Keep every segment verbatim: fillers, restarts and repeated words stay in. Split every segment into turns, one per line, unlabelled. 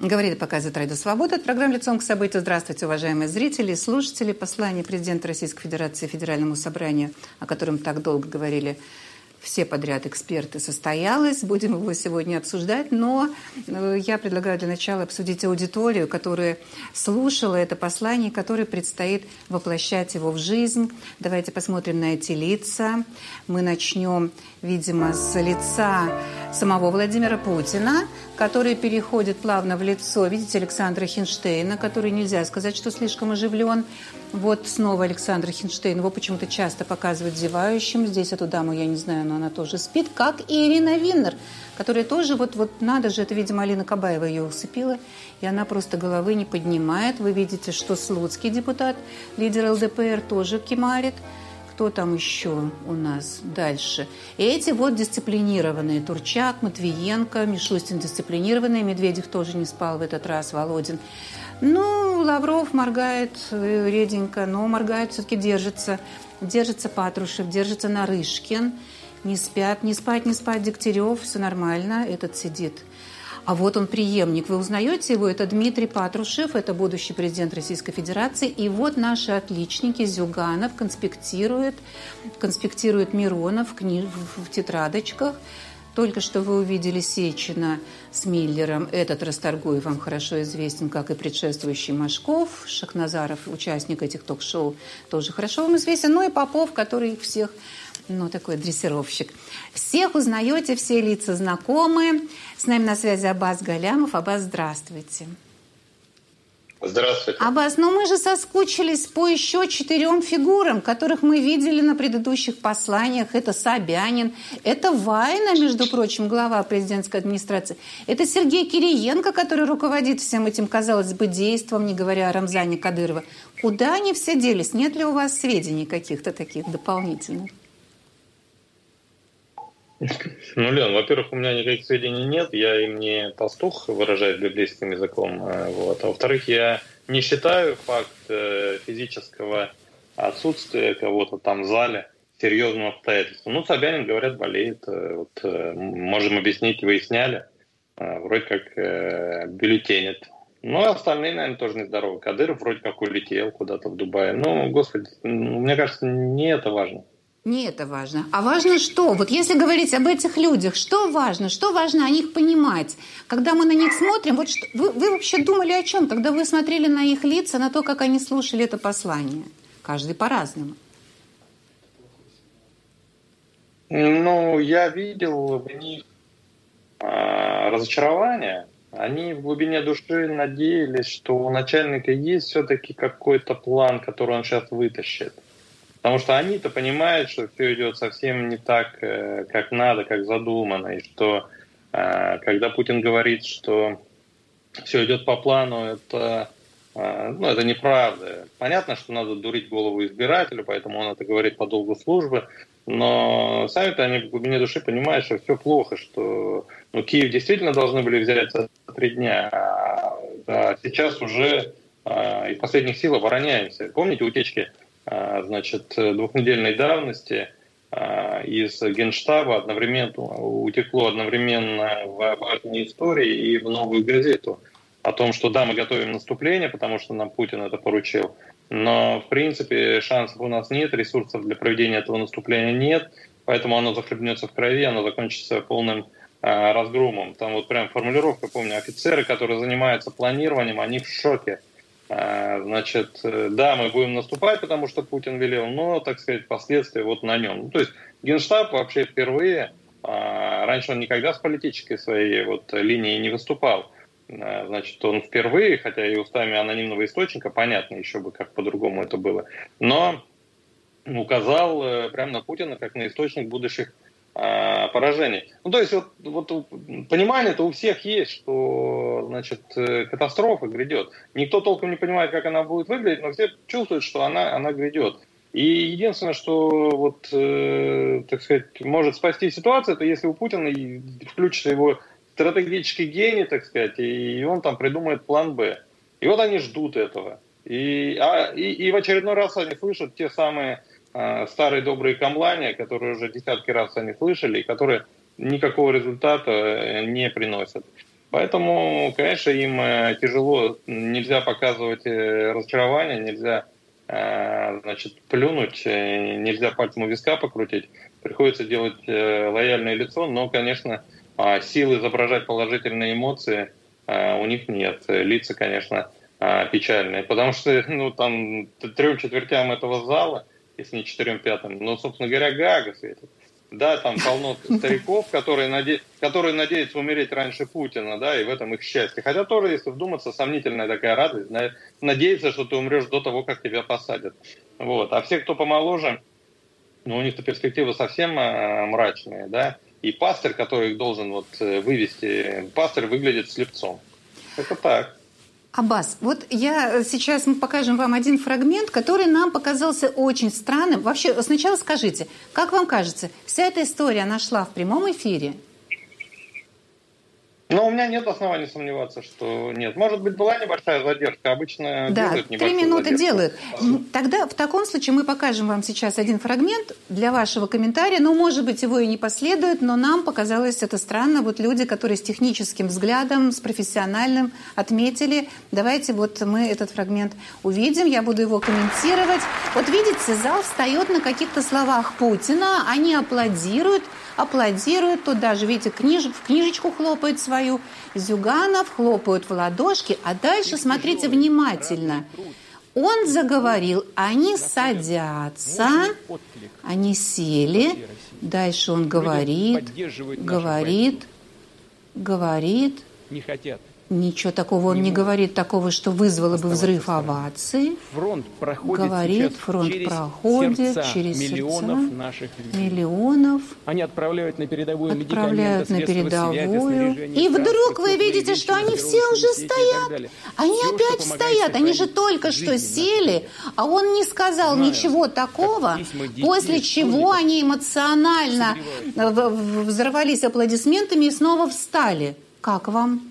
Говорит и показывает Радио Свобода. Это программа «Лицом к событию». Здравствуйте, уважаемые зрители и слушатели. Послание президента Российской Федерации Федеральному собранию, о котором так долго говорили все подряд эксперты, состоялось. Будем его сегодня обсуждать, но я предлагаю для начала обсудить аудиторию, которая слушала это послание, которой предстоит воплощать его в жизнь. Давайте посмотрим на эти лица. Мы начнем, видимо, с лица самого Владимира Путина, который переходит плавно в лицо, видите, Александра Хинштейна, который нельзя сказать, что слишком оживлен. Вот снова Александр Хинштейн. Его почему-то часто показывают зевающим. Здесь эту даму я не знаю, но она тоже спит. Как и Ирина Виннер, которая тоже, вот, вот надо же, это, видимо, Алина Кабаева ее усыпила, и она просто головы не поднимает. Вы видите, что Слуцкий депутат, лидер эл дэ пэ эр, тоже кимарит. Кто там еще у нас дальше? И эти вот дисциплинированные. Турчак, Матвиенко, Мишустин дисциплинированный, Медведев тоже не спал в этот раз, Володин. Ну, Лавров моргает реденько, но моргает, все-таки держится. Держится Патрушев, держится Нарышкин. Не спят, не спать, не спать Дегтярев, все нормально, этот сидит. А вот он преемник. Вы узнаете его? Это Дмитрий Патрушев, это будущий президент Российской Федерации. И вот наши отличники, Зюганов конспектирует, конспектирует Миронов в, книж... в тетрадочках. Только что вы увидели Сечина с Миллером. Этот Расторгуев вам хорошо известен, как и предшествующий Машков. Шахназаров, участник этих ток-шоу, тоже хорошо вам известен. Ну и Попов, который всех, ну, такой дрессировщик. Всех узнаете, все лица знакомы. С нами на связи Аббас Галямов. Аббас, здравствуйте.
Здравствуйте.
Аббас, ну мы же соскучились по еще четырем фигурам, которых мы видели на предыдущих посланиях. Это Собянин, это Вайна, между прочим, глава президентской администрации. Это Сергей Кириенко, который руководит всем этим, казалось бы, действом, не говоря о Рамзане Кадырова. Куда они все делись? Нет ли у вас сведений каких-то таких дополнительных?
Ну, Лен, во-первых, у меня никаких сведений нет, я им не пастух, выражаясь библейским языком, вот. А во-вторых, я не считаю факт физического отсутствия кого-то там в зале серьезным обстоятельством. Ну, Собянин, говорят, болеет, вот, можем объяснить, выясняли, вроде как бюллетенит. Ну, остальные, наверное, тоже нездоровы. Кадыров вроде как улетел куда-то в Дубае. Ну, господи, мне кажется, не это важно.
Не это важно. А важно что? Вот если говорить об этих людях, что важно? Что важно о них понимать? Когда мы на них смотрим, вот что, вы, вы вообще думали о чем? Когда вы смотрели на их лица, на то, как они слушали это послание? Каждый по-разному.
Ну, я видел в них а, разочарование. Они в глубине души надеялись, что у начальника есть все-таки какой-то план, который он сейчас вытащит. Потому что они-то понимают, что все идет совсем не так, как надо, как задумано. И что, когда Путин говорит, что все идет по плану, это, ну, это неправда. Понятно, что надо дурить голову избирателю, поэтому он это говорит по долгу службы. Но сами-то они в глубине души понимают, что все плохо, что ну, Киев действительно должны были взять за три дня. А сейчас уже из последних сил обороняемся. Помните утечки? Значит, двухнедельной давности из Генштаба одновременно утекло одновременно в важные истории и в Новую газету о том, что да, мы готовим наступление, потому что нам Путин это поручил, но в принципе шансов у нас нет, ресурсов для проведения этого наступления нет, поэтому оно захлебнется в крови, оно закончится полным разгромом. Там вот прям формулировка, помню, офицеры, которые занимаются планированием, они в шоке. Значит, да, мы будем наступать, потому что Путин велел, но, так сказать, последствия вот на нем. Ну, то есть Генштаб вообще впервые, раньше он никогда с политической своей вот линией не выступал. Значит, он впервые, хотя и устами анонимного источника, понятно еще бы, как по-другому это было, но указал прямо на Путина как на источник будущих поражений. Ну, то есть вот, вот понимание-то у всех есть, что, значит, катастрофа грядет. Никто толком не понимает, как она будет выглядеть, но все чувствуют, что она, она грядет. И единственное, что вот, э, так сказать, может спасти ситуацию, это если у Путина включится его стратегический гений, так сказать, и он там придумает план Б. И вот они ждут этого. И, а, и, и в очередной раз они слышат те самые старые добрые камлания, которые уже десятки раз они слышали, и которые никакого результата не приносят. Поэтому, конечно, им тяжело, нельзя показывать разочарование, нельзя, значит, плюнуть, нельзя пальцем у виска покрутить. Приходится делать лояльное лицо, но, конечно, сил изображать положительные эмоции у них нет. Лица, конечно, печальные, потому что, ну, там, трем четвертям этого зала, если не четырем пятым, ну, собственно говоря, Гаага светит. Да, там полно стариков, которые, наде... которые надеются умереть раньше Путина, да, и в этом их счастье. Хотя тоже, если вдуматься, сомнительная такая радость, надеяться, что ты умрешь до того, как тебя посадят. Вот. А все, кто помоложе, ну, у них-то перспективы совсем мрачные, да, и пастырь, который их должен вот вывести, пастырь выглядит слепцом. Это так.
Аббас, вот я сейчас мы покажем вам один фрагмент, который нам показался очень странным. Вообще, сначала скажите, как вам кажется, вся эта история, она шла в прямом эфире?
Но у меня нет оснований сомневаться, что нет. Может быть, была небольшая задержка. Обычно
да,
делают небольшую
три минуты
задержку.
делают. Тогда в таком случае мы покажем вам сейчас один фрагмент для вашего комментария. Ну, может быть, его и не последует, но нам показалось это странно. Вот люди, которые с техническим взглядом, с профессиональным отметили. Давайте вот мы этот фрагмент увидим. Я буду его комментировать. Вот видите, зал встает на каких-то словах Путина. Они аплодируют. Аплодируют, тут даже, видите, книж... в книжечку хлопает свою, Зюганов хлопают в ладошки, а дальше смотрите внимательно. Он заговорил, они садятся, они сели, дальше он говорит, говорит, говорит.
Не хотят.
Ничего такого он не, не говорит, такого, что вызвало бы взрыв оваций.
Фронт проходит
говорит, фронт
через
проходит
сердца
через
миллионов
сердца
наших людей.
Миллионов.
Они отправляют на передовую
отправляют
медикаменты,
на передовую.
Связи,
и вдруг вы видите, что они все уже стоят. Они
все,
опять стоят. Они же только что сели, а он не сказал Знаю, ничего такого, детей, после чего они эмоционально взорвались аплодисментами и снова встали. Как вам?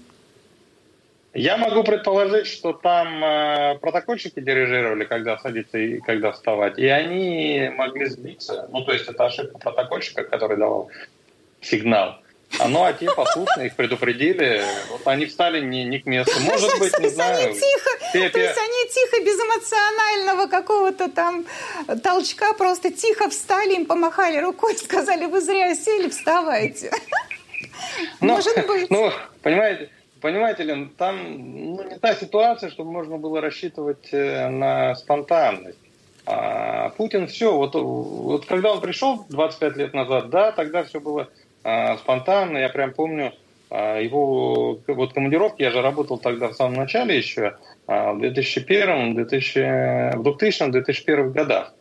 Я могу предположить, что там э, протокольщики дирижировали, когда садиться и когда вставать, и они могли сбиться. Ну, то есть это ошибка протокольщика, который давал сигнал. А ну, а те послушно их предупредили, вот они встали не, не к месту. Может быть, не знаю.
Тихо, то есть они тихо, без эмоционального какого-то там толчка, просто тихо встали, им помахали рукой, сказали, вы зря сели, вставайте. Может быть.
Ну, понимаете... Понимаете, Лен, там ну, не та ситуация, чтобы можно было рассчитывать на спонтанность. А Путин все, вот, вот когда он пришел двадцать пять лет назад, да, тогда все было а, спонтанно. Я прям помню а, его вот командировки, я же работал тогда в самом начале еще, а, в две тысячи первом, в двухтысячном, две тысячи первом годах.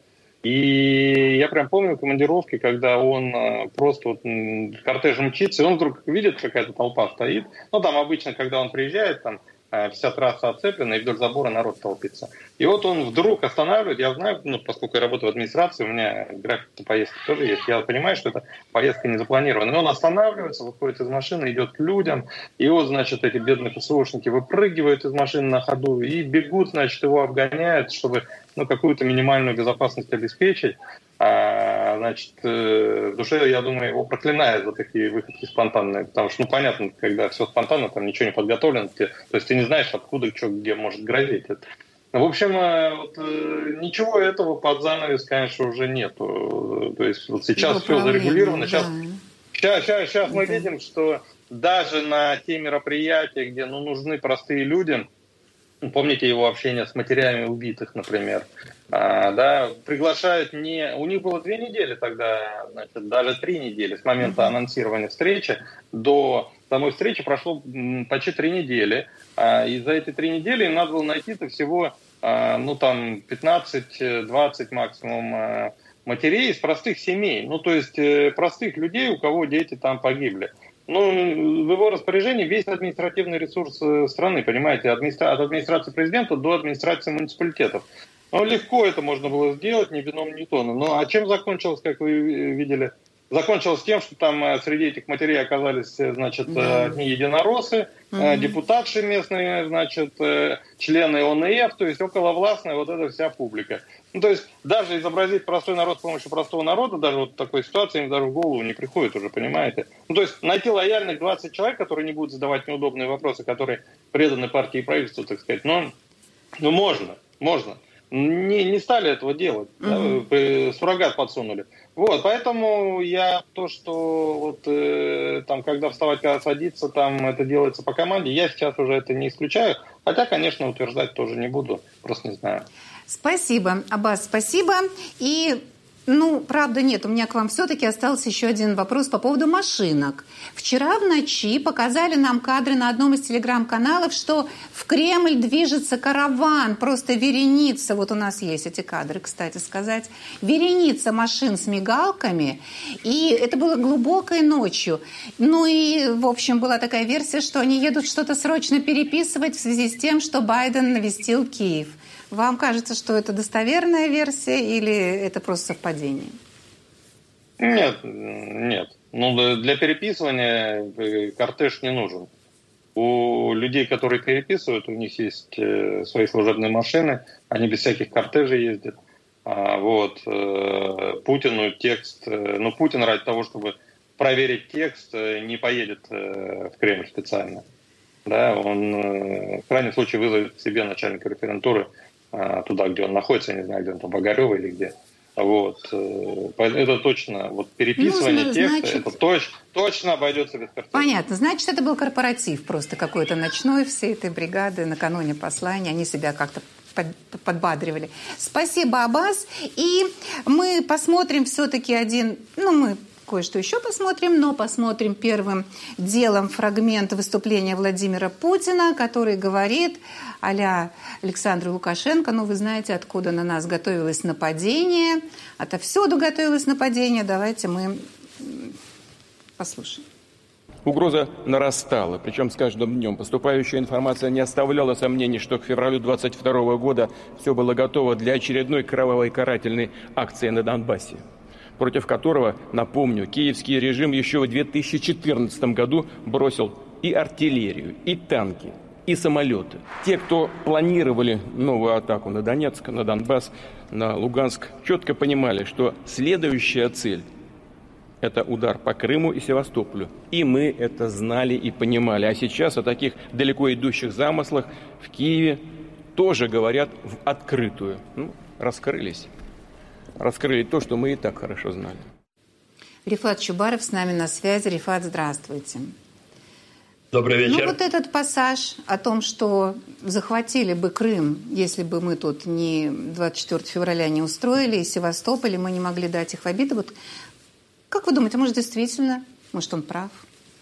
И я прям помню командировки, когда он просто вот кортежем мчится, и он вдруг видит, какая-то толпа стоит. Ну, там обычно, когда он приезжает, там вся трасса оцеплена, и вдоль забора народ толпится. И вот он вдруг останавливает, я знаю, ну, поскольку я работаю в администрации, у меня график поездки тоже есть, я понимаю, что эта поездка не запланирована. И он останавливается, выходит из машины, идет к людям, и вот, значит, эти бедные ПСОшники выпрыгивают из машины на ходу и бегут, значит, его обгоняют, чтобы ну, какую-то минимальную безопасность обеспечить. А, значит, в душе, я думаю, его проклинают за такие выходки спонтанные, потому что, ну, понятно, когда все спонтанно, там ничего не подготовлено, то есть ты не знаешь, откуда, что, где может грозить. В общем, вот, ничего этого под занавес, конечно, уже нету. То есть вот сейчас все зарегулировано. Сейчас, да. сейчас, сейчас, сейчас мы видим, что даже на те мероприятия, где ну, нужны простые люди, помните его общение с матерями убитых, например, а, да, приглашают не... У них было две недели тогда, значит, даже три недели с момента анонсирования встречи до самой встречи прошло почти три недели. А, и за эти три недели им надо было найти-то всего, а, ну, там, пятнадцать-двадцать максимум а, матерей из простых семей. Ну, то есть простых людей, у кого дети там погибли. Ну, в его распоряжении весь административный ресурс страны, понимаете, администра... от администрации президента до администрации муниципалитетов. Ну, легко это можно было сделать, ни вином, ни тоном. Ну, а чем закончилось, как вы видели, закончилось тем, что там среди этих матерей оказались, значит, да. одни единороссы, угу. депутатши местные, значит, члены О Н Э Ф, то есть околовластная вот эта вся публика. Ну, то есть даже изобразить простой народ с помощью простого народа, даже вот в такой ситуации им даже в голову не приходит уже, понимаете? Ну, то есть найти лояльных двадцать человек, которые не будут задавать неудобные вопросы, которые преданы партии и правительству, так сказать, ну, ну можно, можно. Не, не стали этого делать, mm-hmm. да, суррогат подсунули. Вот, поэтому я то, что вот э, там, когда вставать, когда садиться, там это делается по команде, я сейчас уже это не исключаю. Хотя, конечно, утверждать тоже не буду, просто не знаю.
Спасибо, Аббас, спасибо. И, ну, правда, нет, у меня к вам все-таки остался еще один вопрос по поводу машинок. Вчера в ночи показали нам кадры на одном из телеграм-каналов, что в Кремль движется караван, просто вереница. Вот у нас есть эти кадры, кстати сказать. Вереница машин с мигалками. И это было глубокой ночью. Ну и, в общем, была такая версия, что они едут что-то срочно переписывать в связи с тем, что Байден навестил Киев. Вам кажется, что это достоверная версия или это просто совпадение?
Нет, нет. Ну, для переписывания кортеж не нужен. У людей, которые переписывают, у них есть свои служебные машины, они без всяких кортежей ездят. Вот. Путину текст... Ну, Путин ради того, чтобы проверить текст, не поедет в Кремль специально. Да, он в крайнем случае вызовет к себе начальника референтуры туда, где он находится, я не знаю, где он там, Огарева или где. Вот. Это точно, вот переписывание ну, текста, значит... это точ, точно обойдется без картины.
Понятно. Значит, это был корпоратив просто какой-то ночной всей этой бригады накануне послания. Они себя как-то подбадривали. Спасибо, Аббас. И мы посмотрим все-таки один... Ну, мы кое-что еще посмотрим, но посмотрим первым делом фрагмент выступления Владимира Путина, который говорит а-ля Александру Лукашенко, ну, вы знаете, откуда на нас готовилось нападение, отовсюду готовилось нападение. Давайте мы послушаем.
Угроза нарастала, причем с каждым днем. Поступающая информация не оставляла сомнений, что к февралю двадцать второго года все было готово для очередной кровавой карательной акции на Донбассе, против которого, напомню, киевский режим еще в две тысячи четырнадцатом году бросил и артиллерию, и танки, и самолеты. Те, кто планировали новую атаку на Донецк, на Донбасс, на Луганск, четко понимали, что следующая цель – это удар по Крыму и Севастополю. И мы это знали и понимали. А сейчас о таких далеко идущих замыслах в Киеве тоже говорят в открытую. Ну, раскрылись. Раскрыли то, что мы и так хорошо знали.
Рифат Чубаров с нами на связи. Рифат, здравствуйте.
Добрый вечер.
Ну вот этот пассаж о том, что захватили бы Крым, если бы мы тут не двадцать четвёртого февраля не устроили, и Севастополь, и мы не могли дать их в обиду. Вот как вы думаете, может действительно, может он прав?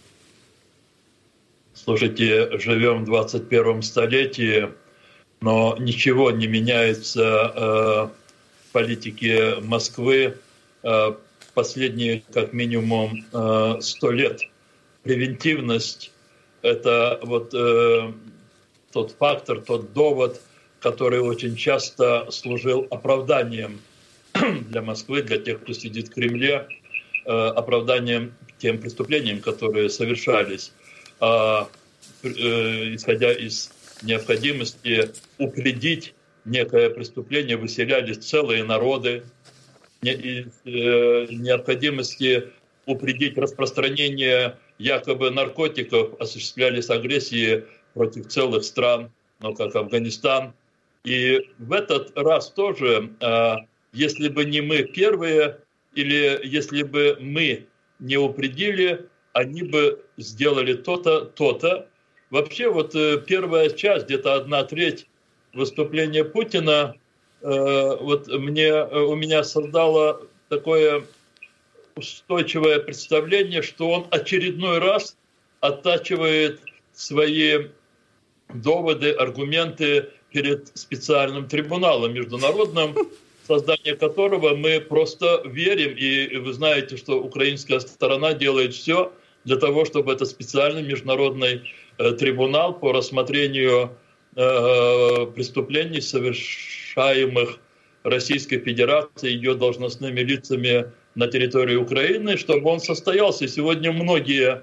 Слушайте, живем в двадцать первом столетии, но ничего не меняется в политике Москвы последние как минимум сто лет. Превентивность – это вот э, тот фактор, тот довод, который очень часто служил оправданием для Москвы, для тех, кто сидит в Кремле, э, оправданием тем преступлениям, которые совершались, э, э, исходя из необходимости упредить некое преступление, выселялись целые народы, не, из э, необходимости упредить распространение якобы наркотиков, осуществлялись агрессии против целых стран, ну, как Афганистан. И в этот раз тоже, если бы не мы первые, или если бы мы не упредили, они бы сделали то-то, то-то. Вообще вот первая часть, где-то одна треть выступления Путина, вот мне, у меня создала такое устойчивое представление, что он очередной раз оттачивает свои доводы, аргументы перед специальным трибуналом международным, в создание которого мы просто верим. И вы знаете, что украинская сторона делает все для того, чтобы этот специальный международный э, трибунал по рассмотрению э, преступлений, совершаемых Российской Федерацией, ее должностными лицами на территории Украины, чтобы он состоялся. И сегодня многие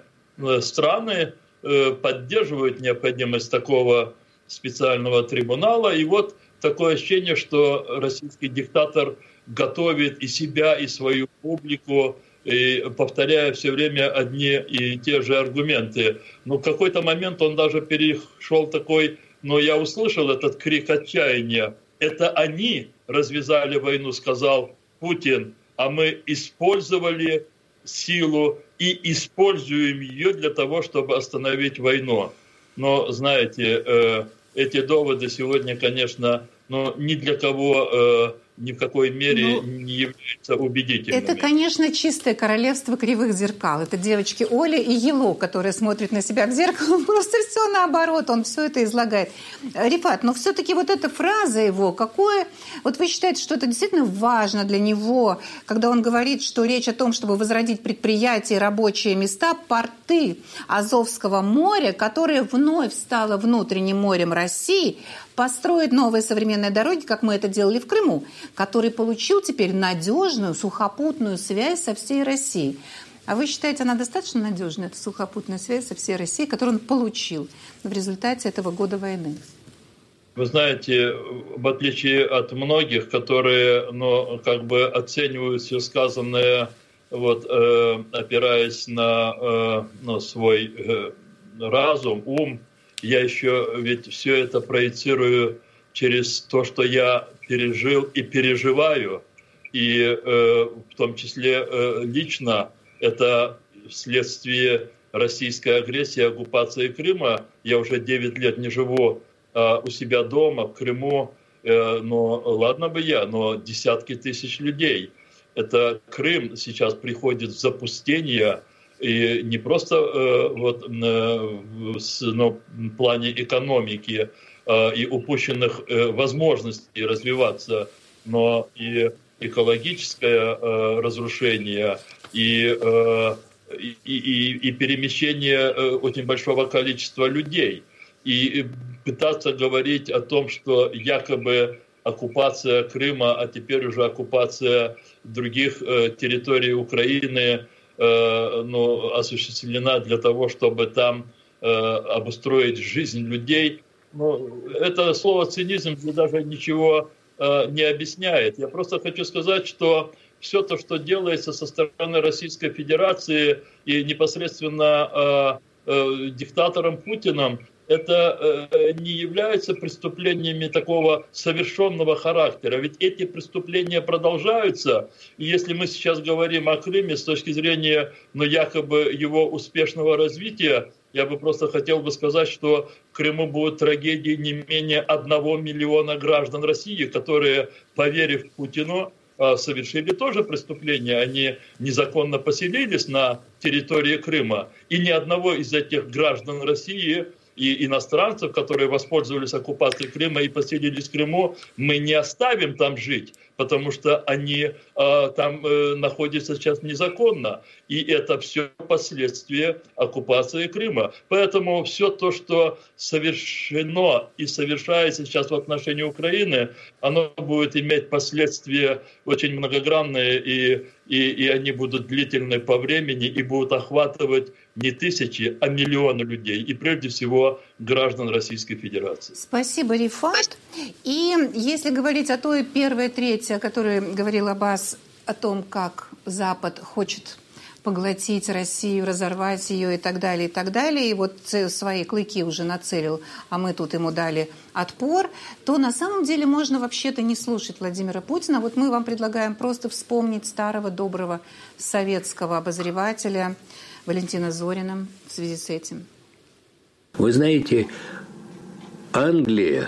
страны поддерживают необходимость такого специального трибунала. И вот такое ощущение, что российский диктатор готовит и себя, и свою публику, и повторяя все время одни и те же аргументы. Но в какой-то момент он даже перешел такой, но я услышал этот крик отчаяния. Это они развязали войну, сказал Путин, а мы использовали силу и используем ее для того, чтобы остановить войну. Но, знаете, эти доводы сегодня, конечно, но ни для кого ни в какой мере ну, не являются убедительными.
Это, конечно, чистое королевство кривых зеркал. Это девочки Оля и Ело, которые смотрят на себя в зеркало. Просто все наоборот, он все это излагает. Рифат, но все-таки вот эта фраза его, какое... Вот вы считаете, что это действительно важно для него, когда он говорит, что речь о том, чтобы возродить предприятия, рабочие места, порты Азовского моря, которое вновь стало внутренним морем России, построить новые современные дороги, как мы это делали в Крыму, который получил теперь надежную сухопутную связь со всей Россией. А вы считаете, она достаточно надежная, эта сухопутная связь со всей Россией, которую он получил в результате этого года войны?
Вы знаете, в отличие от многих, которые, ну, как бы оценивают все сказанное, вот, э, опираясь на э, ну, свой э, разум, ум, я еще ведь все это проецирую через то, что я пережил и переживаю. И э, в том числе э, лично это вследствие российской агрессии, оккупации Крыма. Я уже девять лет не живу э, у себя дома, в Крыму. Э, но ладно бы я, но десятки тысяч людей. Это Крым сейчас приходит в запустение. И не просто э, вот, э, с, ну, в плане экономики э, и упущенных э, возможностей развиваться, но и экологическое э, разрушение, и, э, и, и, и перемещение э, очень большого количества людей. И пытаться говорить о том, что якобы оккупация Крыма, а теперь уже оккупация других э, территорий Украины, ну, осуществлена для того, чтобы там э, обустроить жизнь людей. Ну, это слово «цинизм» даже ничего э, не объясняет. Я просто хочу сказать, что все то, что делается со стороны Российской Федерации и непосредственно э, э, диктатором Путиным, это э, не является преступлениями такого совершенного характера. Ведь эти преступления продолжаются. И если мы сейчас говорим о Крыме с точки зрения, ну, якобы его успешного развития, я бы просто хотел бы сказать, что в Крыму будут трагедии не менее одного миллиона граждан России, которые, поверив Путину, совершили тоже преступление. Они незаконно поселились на территории Крыма. И ни одного из этих граждан России и иностранцев, которые воспользовались оккупацией Крыма и поселились в Крыму, мы не оставим там жить, потому что они э, там э, находятся сейчас незаконно. И это все последствия оккупации Крыма. Поэтому все то, что совершено и совершается сейчас в отношении Украины, оно будет иметь последствия очень многогранные, и, и, и они будут длительны по времени и будут охватывать не тысячи, а миллионы людей. И прежде всего граждан Российской Федерации.
Спасибо, Рифат. И если говорить о той первой трети, о которой говорил Аббас, о том, как Запад хочет поглотить Россию, разорвать ее и так далее, и так далее, и вот свои клыки уже нацелил, а мы тут ему дали отпор, то на самом деле можно вообще-то не слушать Владимира Путина. Вот мы вам предлагаем просто вспомнить старого доброго советского обозревателя Валентина Зорина в связи с этим.
Вы знаете, Англия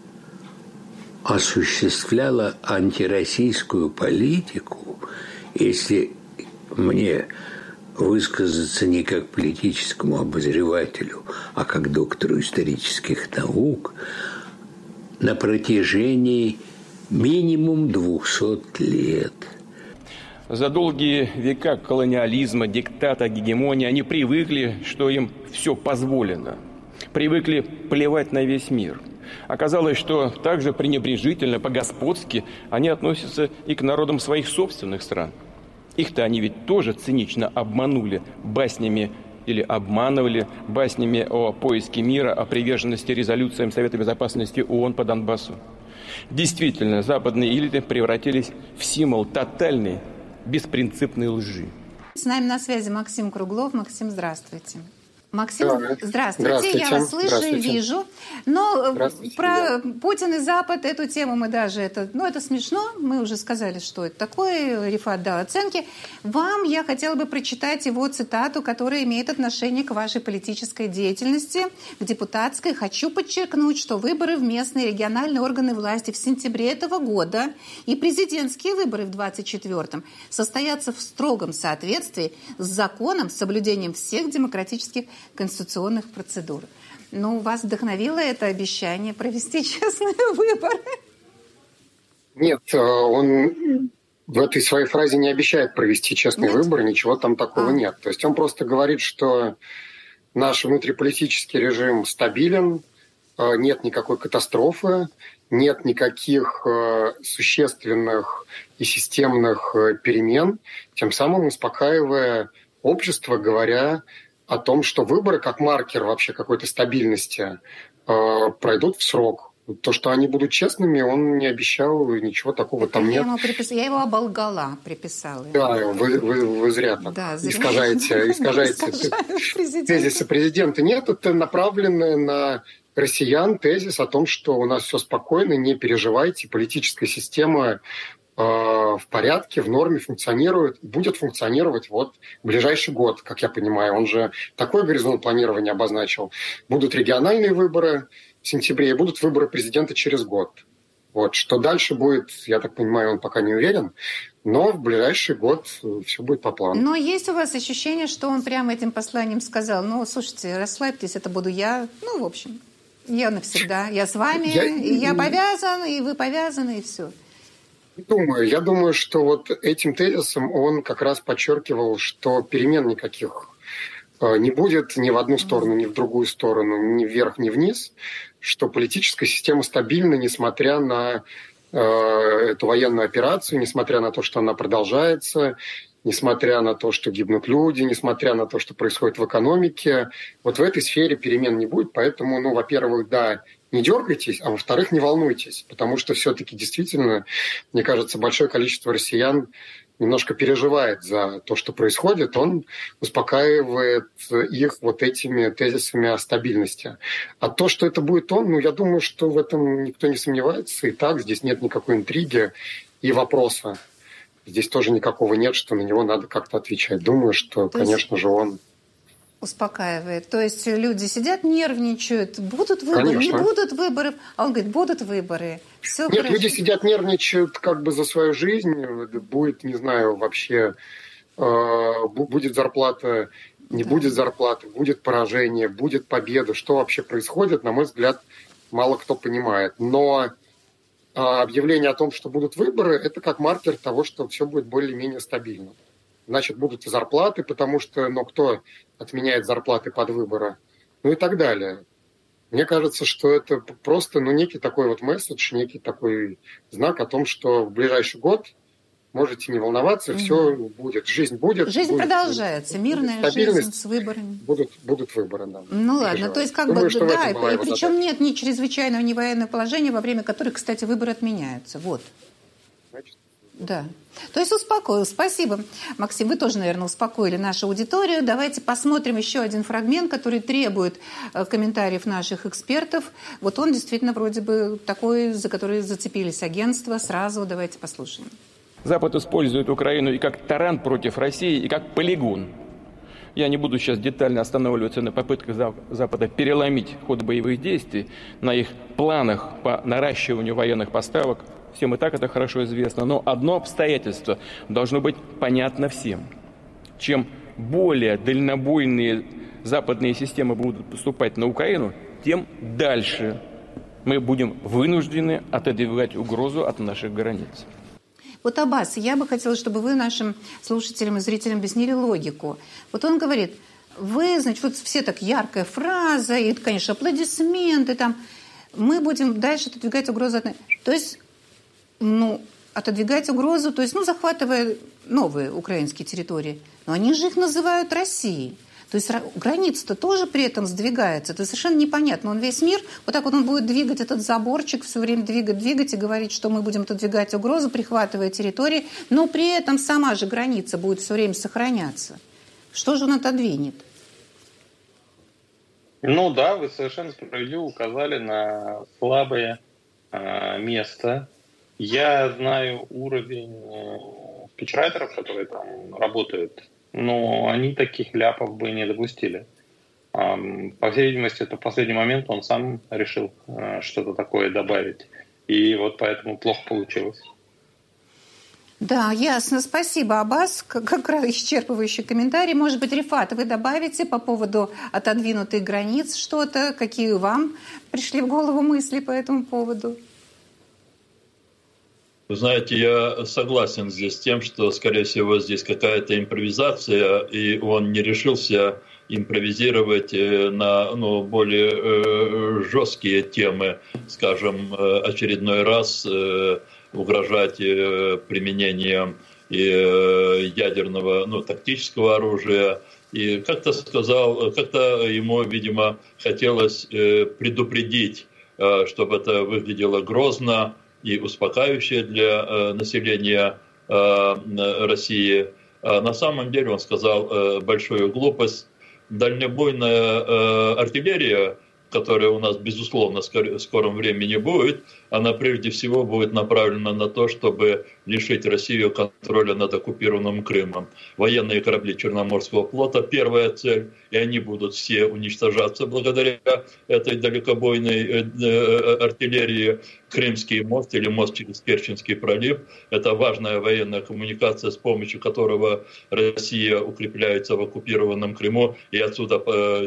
осуществляла антироссийскую политику, если мне высказаться не как политическому обозревателю, а как доктору исторических наук, на протяжении минимум двухсот лет.
За долгие века колониализма, диктата, гегемонии они привыкли, что им все позволено. Привыкли плевать на весь мир. Оказалось, что также пренебрежительно, по-господски они относятся и к народам своих собственных стран. Их-то они ведь тоже цинично обманули баснями или обманывали баснями о поиске мира, о приверженности резолюциям Совета Безопасности ООН по Донбассу. Действительно, западные элиты превратились в символ тотальной, беспринципной лжи.
С нами на связи Максим Круглов. Максим, здравствуйте. Максим,
да.
здравствуйте.
здравствуйте.
Я вас слышу и вижу. Но про
да.
Путин и Запад эту тему мы даже... Это, ну, это смешно. Мы уже сказали, что это такое. Рифат дал оценки. Вам я хотела бы прочитать его цитату, которая имеет отношение к вашей политической деятельности, к депутатской. Хочу подчеркнуть, что выборы в местные региональные органы власти в сентябре этого года и президентские выборы в двадцать четвёртом состоятся в строгом соответствии с законом, с соблюдением всех демократических конституционных процедур. Но вас вдохновило это обещание провести честные выборы?
Нет, он в этой своей фразе не обещает провести честные
нет?
выборы, ничего там такого а. нет. То есть он просто говорит, что наш внутриполитический режим стабилен, нет никакой катастрофы, нет никаких существенных и системных перемен, тем самым успокаивая общество, говоря о том, что выборы как маркер вообще какой-то стабильности э, пройдут в срок. То, что они будут честными, он не обещал, ничего такого это там
я
нет.
Ему припис... Я его оболгала, приписала.
Да, вы, вы, вы зря так
да, зря.
искажаете, искажаете тезисы президента. Нет, это направленное на россиян тезис о том, что у нас все спокойно, не переживайте, политическая система в порядке, в норме функционирует, будет функционировать вот в ближайший год, как я понимаю. Он же такой горизонт планирования обозначил. Будут региональные выборы в сентябре и будут выборы президента через год. Вот. Что дальше будет, я так понимаю, он пока не уверен, но в ближайший год все будет по плану.
Но есть у вас ощущение, что он прямо этим посланием сказал: ну, слушайте, расслабьтесь, это буду я, ну, в общем, я навсегда, я с вами, я, и я повязан, и вы повязаны, и все.
Думаю, я думаю, что вот этим тезисом он как раз подчеркивал, что перемен никаких не будет ни в одну сторону, ни в другую сторону, ни вверх, ни вниз, что политическая система стабильна, несмотря на э, эту военную операцию, несмотря на то, что она продолжается, несмотря на то, что гибнут люди, несмотря на то, что происходит в экономике. Вот в этой сфере перемен не будет, поэтому, ну, во-первых, да, не дергайтесь, а во-вторых, не волнуйтесь, потому что все-таки действительно, мне кажется, большое количество россиян немножко переживает за то, что происходит. Он успокаивает их вот этими тезисами о стабильности. А то, что это будет он, ну, я думаю, что в этом никто не сомневается. И так здесь нет никакой интриги и вопроса. Здесь тоже никакого нет, что на него надо как-то отвечать. Думаю, что, то конечно же, он...
Успокаивает. То есть люди сидят, нервничают. Будут выборы,
Конечно.
не будут выборов. А он говорит, будут выборы. Все
Нет,
хорошо.
люди сидят, нервничают как бы за свою жизнь. Будет, не знаю, вообще, э, будет зарплата, не да. будет зарплаты, будет поражение, будет победа. Что вообще происходит, на мой взгляд, мало кто понимает. Но э, объявление о том, что будут выборы, это как маркер того, что все будет более-менее стабильно. Значит, будут и зарплаты, потому что, ну, кто отменяет зарплаты под выборы, ну и так далее. Мне кажется, что это просто, ну, некий такой вот месседж, некий такой знак о том, что в ближайший год можете не волноваться, угу. все будет, жизнь будет.
Жизнь
будет,
продолжается, мирная жизнь с выборами.
Будут, будут выборы, да.
Ну ладно, то есть как
Думаю,
бы, да, и, и причем
задача.
нет ни чрезвычайного, ни военного положения, во время которых, кстати, выборы отменяются. Вот.
Значит,
да. То есть успокоил. Спасибо. Максим, вы тоже, наверное, успокоили нашу аудиторию. Давайте посмотрим еще один фрагмент, который требует э, комментариев наших экспертов. Вот он действительно вроде бы такой, за который зацепились агентства. Сразу давайте послушаем.
Запад использует Украину и как таран против России, и как полигон. Я не буду сейчас детально останавливаться на попытках Запада переломить ход боевых действий, на их планах по наращиванию военных поставок. Всем и так это хорошо известно. Но одно обстоятельство должно быть понятно всем. Чем более дальнобойные западные системы будут поступать на Украину, тем дальше мы будем вынуждены отодвигать угрозу от наших границ.
Вот, Аббас, я бы хотела, чтобы вы нашим слушателям и зрителям объяснили логику. Вот он говорит, вы, значит, вот все так яркая фраза, и, конечно, аплодисменты, там, мы будем дальше отодвигать угрозу от... То есть, ну, отодвигать угрозу, то есть, ну, захватывая новые украинские территории. Но они же их называют Россией. То есть граница-то тоже при этом сдвигается. Это совершенно непонятно. Он весь мир, вот так вот он будет двигать этот заборчик, все время двигать, двигать и говорить, что мы будем отодвигать угрозу, прихватывая территории, но при этом сама же граница будет все время сохраняться. Что же он отодвинет?
Ну да, вы совершенно справедливо указали на слабое э, место. Я знаю уровень э, спичрайтеров, которые там работают, но они таких ляпов бы не допустили. По всей видимости, это в последний момент он сам решил что-то такое добавить. И вот поэтому плохо получилось.
Да, ясно. Спасибо, Аббас. Как раз исчерпывающий комментарий. Может быть, Рифат, вы добавите по поводу отодвинутых границ что-то? Какие вам пришли в голову мысли по этому поводу?
Вы знаете, я согласен здесь с тем, что, скорее всего, здесь какая-то импровизация, и он не решился импровизировать на ну, более жесткие темы, скажем, очередной раз угрожать применением и ядерного, ну, тактического оружия. И как-то сказал, как-то ему, видимо, хотелось предупредить, чтобы это выглядело грозно и успокаивающее для э, населения э, России. А на самом деле он сказал э, большую глупость. Дальнобойная э, артиллерия, которая у нас, безусловно, в скором времени будет, она прежде всего будет направлена на то, чтобы лишить Россию контроля над оккупированным Крымом. Военные корабли Черноморского флота – первая цель, и они будут все уничтожаться благодаря этой далекобойной артиллерии. Крымский мост или мост через Керченский пролив – это важная военная коммуникация, с помощью которого Россия укрепляется в оккупированном Крыму, и отсюда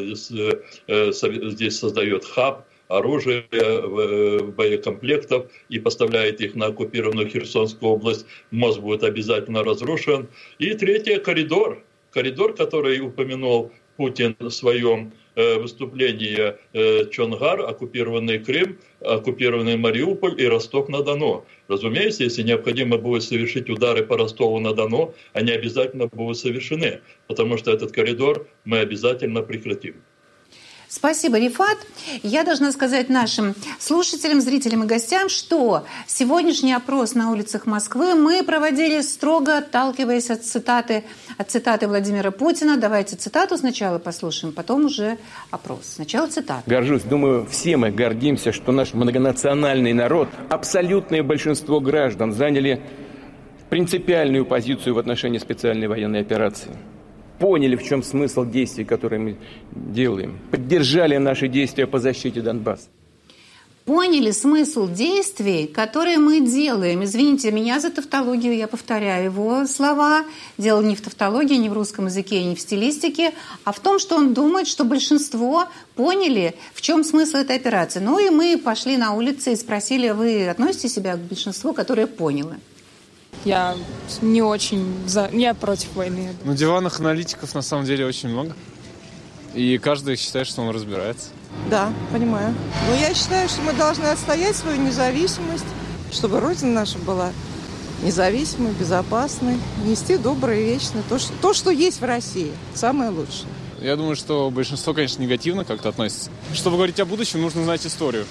здесь создает хаб оружия, боекомплектов и поставляет их на оккупированную Херсонскую область. Мост будет обязательно разрушен. И третье – коридор. Коридор, который упомянул Путин в своем выступлении: Чонгар, оккупированный Крым, оккупированный Мариуполь и Ростов-на-Дону. Разумеется, если необходимо будет совершить удары по Ростову-на-Дону, они обязательно будут совершены, потому что этот коридор мы обязательно прекратим.
Спасибо, Рифат. Я должна сказать нашим слушателям, зрителям и гостям, что сегодняшний опрос на улицах Москвы мы проводили строго отталкиваясь от цитаты, от цитаты Владимира Путина. Давайте цитату сначала послушаем, потом уже опрос. Сначала цитата.
Горжусь, думаю, все мы гордимся, что наш многонациональный народ, абсолютное большинство граждан, заняли принципиальную позицию в отношении специальной военной операции. Поняли, в чем смысл действий, которые мы делаем. Поддержали наши действия по защите Донбасса.
Поняли смысл действий, которые мы делаем. Извините меня за тавтологию, я повторяю его слова. Дело не в тавтологии, не в русском языке, не в стилистике, а в том, что он думает, что большинство поняли, в чем смысл этой операции. Ну и мы пошли на улицы и спросили: вы относите себя к большинству, которое поняло?
Я не очень за... Я против войны.
Ну, диванных аналитиков на самом деле очень много. И каждый считает, что он разбирается.
Да, понимаю. Но я считаю, что мы должны отстоять свою независимость, чтобы Родина наша была независимой, безопасной, нести доброе и вечное. То, что, то, что есть в России, самое лучшее. Я
думаю, что большинство, конечно, негативно как-то относится. Чтобы говорить о будущем, нужно знать историю.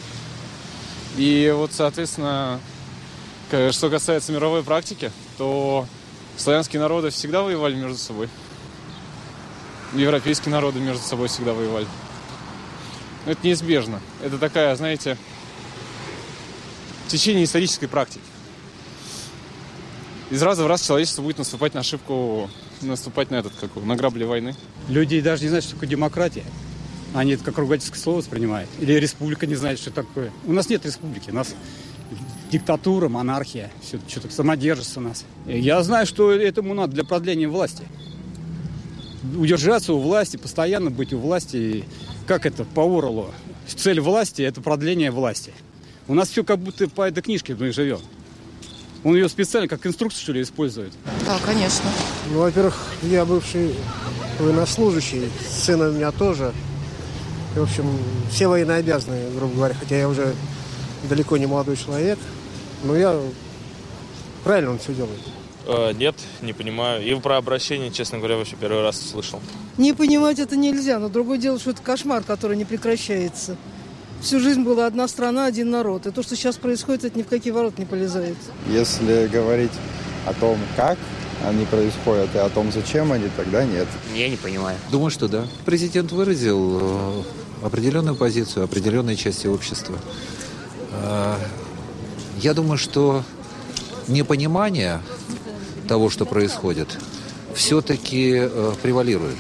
И вот, соответственно... Что касается мировой практики, то славянские народы всегда воевали между собой. Европейские народы между собой всегда воевали. Это неизбежно. Это такая, знаете, течение исторической практики. Из раза в раз человечество будет наступать на ошибку, наступать на этот, как на грабли войны.
Люди даже не знают, что такое демократия. Они это как ругательское слово воспринимают. Или республика не знает, что такое. У нас нет республики, у нас... диктатура, монархия, все что-то самодержится у нас. Я знаю, что этому надо для продления власти. Удержаться у власти, постоянно быть у власти. Как это по Оруэллу? Цель власти – это продление власти. У нас все как будто по этой книжке мы живем. Он ее специально как инструкцию, что ли, использует?
Да, конечно.
Ну, во-первых, я бывший военнослужащий, сын у меня тоже. В общем, все военнообязаны, грубо говоря, хотя я уже далеко не молодой человек. Но я Правильно он все делает?
Э, нет, не понимаю. И про обращение, честно говоря, вообще первый раз слышал.
Не понимать это нельзя, но другое дело, что это кошмар, который не прекращается. Всю жизнь была одна страна, один народ. И то, что сейчас происходит, это ни в какие ворота не полезает.
Если говорить о том, как они происходят, и о том, зачем они, тогда нет.
Я не понимаю.
Думаю, что да. Президент выразил определенную позицию определенной части общества. Я думаю, что непонимание того, что происходит, все-таки превалирует.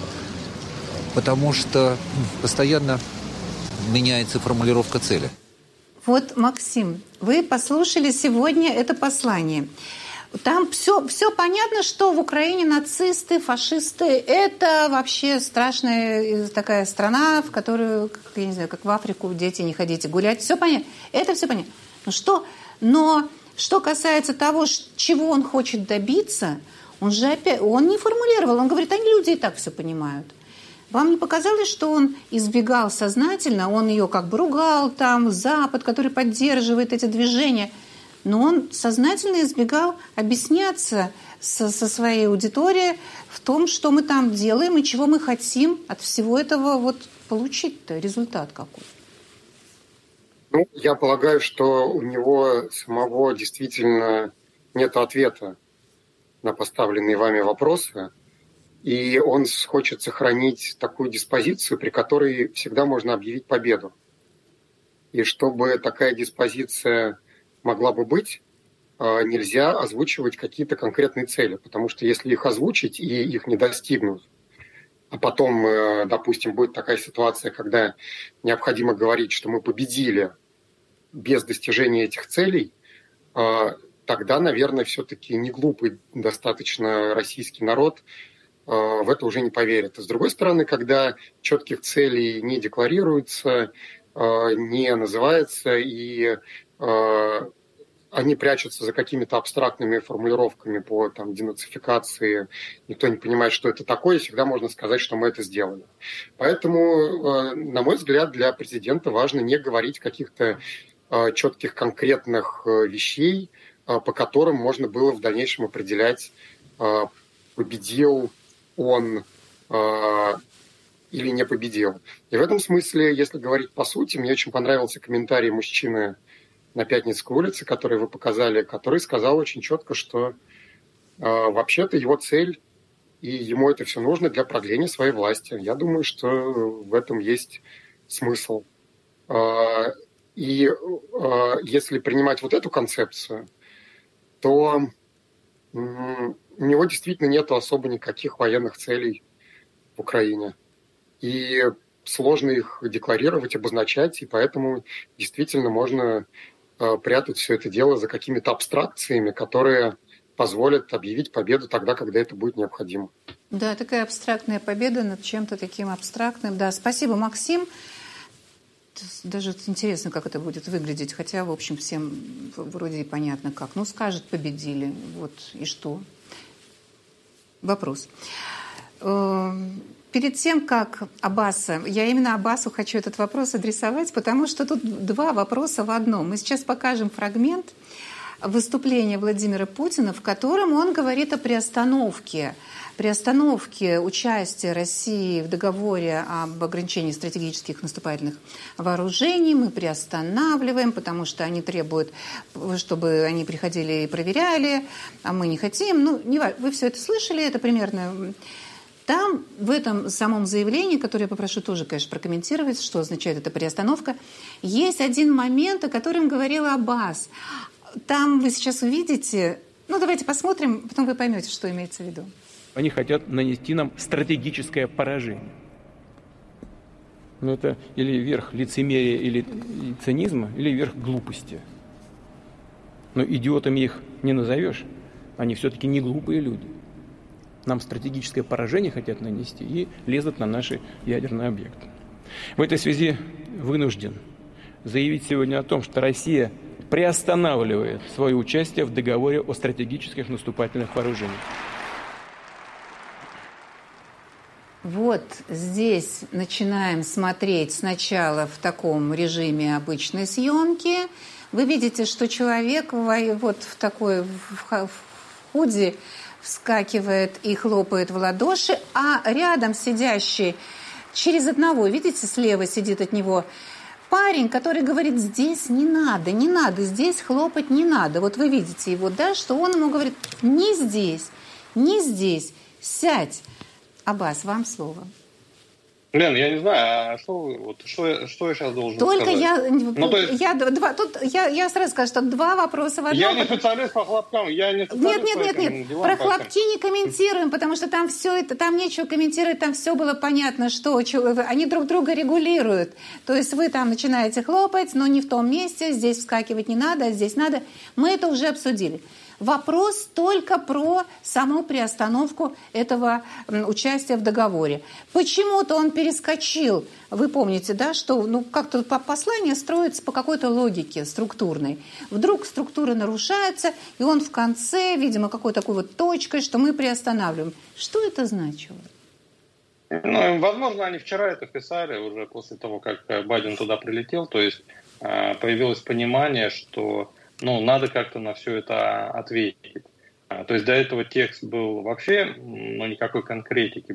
Потому что постоянно меняется формулировка цели.
Вот, Максим, вы послушали сегодня это послание. Там все, все понятно, что в Украине нацисты, фашисты – это вообще страшная такая страна, в которую, как, я не знаю, как в Африку, дети, не ходите гулять. Все понятно. Это все понятно. Но что, но что касается того, чего он хочет добиться, он же опять, он не формулировал. Он говорит, они люди и так все понимают. Вам не показалось, что он избегал сознательно, он ее как бы ругал, там, Запад, который поддерживает эти движения, но он сознательно избегал объясняться со, со своей аудиторией в том, что мы там делаем и чего мы хотим от всего этого вот получить-то, результат какой?
Ну, я полагаю, что у него самого действительно нет ответа на поставленные вами вопросы. И он хочет сохранить такую диспозицию, при которой всегда можно объявить победу. И чтобы такая диспозиция могла бы быть, нельзя озвучивать какие-то конкретные цели. Потому что если их озвучить и их не достигнут, а потом, допустим, будет такая ситуация, когда необходимо говорить, что мы победили без достижения этих целей, тогда, наверное, все-таки не глупый достаточно российский народ в это уже не поверят. А с другой стороны, когда четких целей не декларируется, не называется, и они прячутся за какими-то абстрактными формулировками по там, денацификации, никто не понимает, что это такое, всегда можно сказать, что мы это сделали. Поэтому, на мой взгляд, для президента важно не говорить каких-то четких конкретных вещей, по которым можно было в дальнейшем определять, победил он э, или не победил. И в этом смысле, если говорить по сути, мне очень понравился комментарий мужчины на Пятницкой улице, который вы показали, который сказал очень четко, что э, вообще-то его цель, и ему это все нужно для продления своей власти. Я думаю, что в этом есть смысл. Э, и э, если принимать вот эту концепцию, то у него действительно нет особо никаких военных целей в Украине. И сложно их декларировать, обозначать, и поэтому действительно можно э, прятать все это дело за какими-то абстракциями, которые позволят объявить победу тогда, когда это будет необходимо.
Да, такая абстрактная победа над чем-то таким абстрактным. Да, спасибо, Максим. Даже интересно, как это будет выглядеть, хотя, в общем, всем вроде и понятно как. Ну, скажет, победили, вот, и что? Вопрос. Перед тем, как Аббаса, я именно Аббасу хочу этот вопрос адресовать, потому что тут два вопроса в одном. Мы сейчас покажем фрагмент выступления Владимира Путина, в котором он говорит о приостановке, приостановке участия России в договоре об ограничении стратегических наступательных вооружений. Мы приостанавливаем, потому что они требуют, чтобы они приходили и проверяли, а мы не хотим. Ну, не важно, вы все это слышали, это примерно... Там, в этом самом заявлении, которое я попрошу тоже, конечно, прокомментировать, что означает эта приостановка, есть один момент, о котором говорил Аббас. Там вы сейчас увидите... Ну, давайте посмотрим, потом вы поймете, что имеется в виду.
Они хотят нанести нам стратегическое поражение. Ну, это или верх лицемерия или цинизма, или верх глупости. Но идиотами их не назовешь. Они все-таки не глупые люди. Нам стратегическое поражение хотят нанести и лезут на наши ядерные объекты. В этой связи вынужден заявить сегодня о том, что Россия приостанавливает свое участие в договоре о стратегических наступательных вооружениях.
Вот здесь начинаем смотреть сначала в таком режиме обычной съемки. Вы видите, что человек вот в такой в худи вскакивает и хлопает в ладоши, а рядом сидящий через одного, видите, слева сидит от него парень, который говорит: здесь не надо, не надо, здесь хлопать не надо. Вот вы видите его, да, что он ему говорит: не здесь, не здесь, сядь. Аббас, вам слово.
Лен, я не знаю, а что, вот, что, что я сейчас должен
Только
сказать?
я,
ну, то есть...
я, два, тут, я, я сразу скажу, что два вопроса в одном.
Я не специалист по хлопкам, я не специалист
Нет, нет, нет, нет.
Делам,
про хлопки не комментируем, потому что там все это, там нечего комментировать, там все было понятно, что они друг друга регулируют. То есть вы там начинаете хлопать, но не в том месте, здесь вскакивать не надо, а здесь надо. Мы это уже обсудили. Вопрос только про саму приостановку этого участия в договоре. Почему-то он перескочил. Вы помните, да, что ну, как-то послание строится по какой-то логике структурной. Вдруг структура нарушается, и он в конце, видимо, какой-то такой вот точкой, что мы приостанавливаем. Что это значило?
Ну, возможно, они вчера это писали, уже после того, как Байден туда прилетел. То есть появилось понимание, что ну, надо как-то на все это ответить. То есть до этого текст был вообще, ну, никакой конкретики,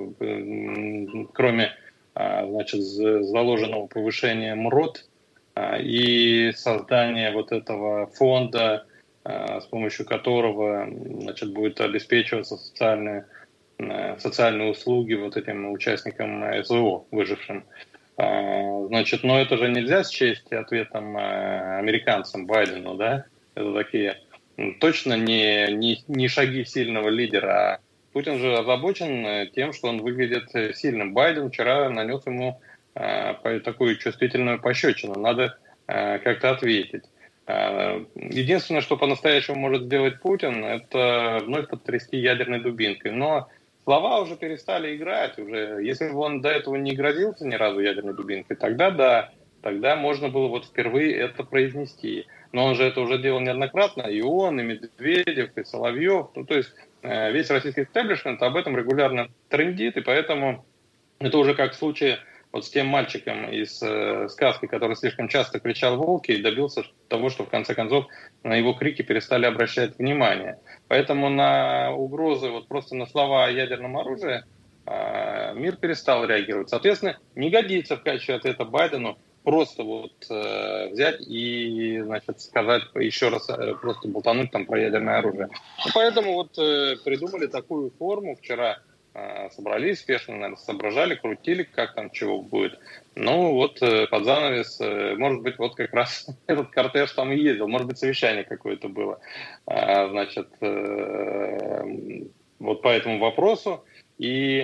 кроме, значит, заложенного повышения МРОТ и создания вот этого фонда, с помощью которого, значит, будет обеспечиваться социальные, социальные услуги вот этим участникам СВО, выжившим. Значит, но это же нельзя счесть ответом американцам Байдену, да? Это такие точно не, не, не шаги сильного лидера, а Путин же озабочен тем, что он выглядит сильным. Байден вчера нанес ему такую чувствительную пощечину. Надо как-то ответить. Единственное, что по-настоящему может сделать Путин, это вновь потрясти ядерной дубинкой. Но слова уже перестали играть. Уже. Если бы он до этого не грозился ни разу ядерной дубинкой, тогда да, тогда можно было вот впервые это произнести. Но он же это уже делал неоднократно, и он, и Медведев, и Соловьев. Ну, то есть весь российский истеблишмент об этом регулярно трендит, и поэтому это уже как в случае вот с тем мальчиком из э, сказки, который слишком часто кричал «волки» и добился того, что в конце концов на его крики перестали обращать внимание. Поэтому на угрозы, вот просто на слова о ядерном оружии э, мир перестал реагировать. Соответственно, не годится в качестве ответа Байдену просто вот э, взять и, значит, сказать еще раз, э, просто болтануть там про ядерное оружие. И поэтому вот э, придумали такую форму вчера. Собрались спешно, наверное, соображали, крутили, как там чего будет. Ну, вот под занавес, может быть, вот как раз этот кортеж там и ездил, может быть, совещание какое-то было. Значит, вот по этому вопросу. И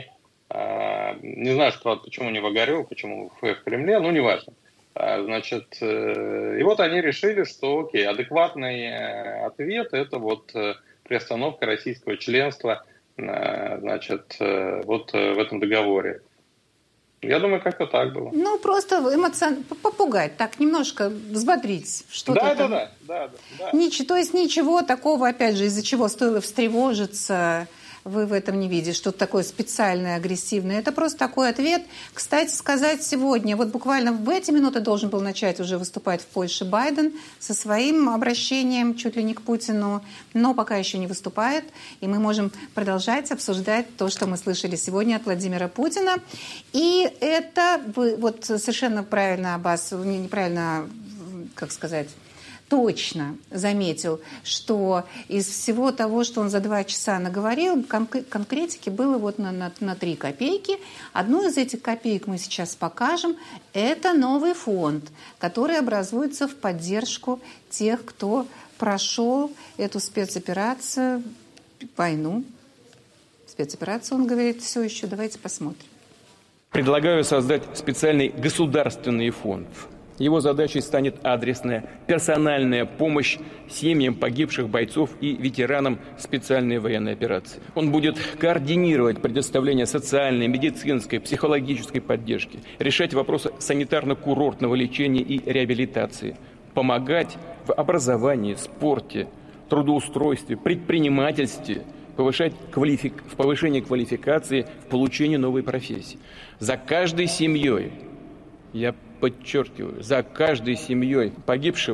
не знаю, что, почему не в Огарево, почему в Кремле, ну, неважно. Значит, и вот они решили, что, окей, адекватный ответ – это вот приостановка российского членства, значит, вот в этом договоре. Я думаю, как-то так было.
Ну, просто эмоционально попугать, так немножко взбодрить. Что-то
да,
там.
да, да, да, да.
Нич- то есть ничего такого, опять же, из-за чего стоило встревожиться, вы в этом не видите, что-то такое специальное, агрессивное. Это просто такой ответ. Кстати сказать, сегодня, вот буквально в эти минуты должен был начать уже выступать в Польше Байден со своим обращением чуть ли не к Путину, но пока еще не выступает. И мы можем продолжать обсуждать то, что мы слышали сегодня от Владимира Путина. И это, вот совершенно правильно, Аббас, неправильно, как сказать, точно заметил, что из всего того, что он за два часа наговорил, кон- конкретики было вот на, на, на три копейки. Одну из этих копеек мы сейчас покажем. Это новый фонд, который образуется в поддержку тех, кто прошел эту спецоперацию, войну. Спецоперацию, он говорит, все еще. Давайте посмотрим.
Предлагаю создать специальный государственный фонд. Его задачей станет адресная, персональная помощь семьям погибших бойцов и ветеранам специальной военной операции. Он будет координировать предоставление социальной, медицинской, психологической поддержки, решать вопросы санитарно-курортного лечения и реабилитации, помогать в образовании, спорте, трудоустройстве, предпринимательстве, повышать квалифик... в повышении квалификации, в получении новой профессии. За каждой семьей, я подчеркиваю, за каждой семьей погибшего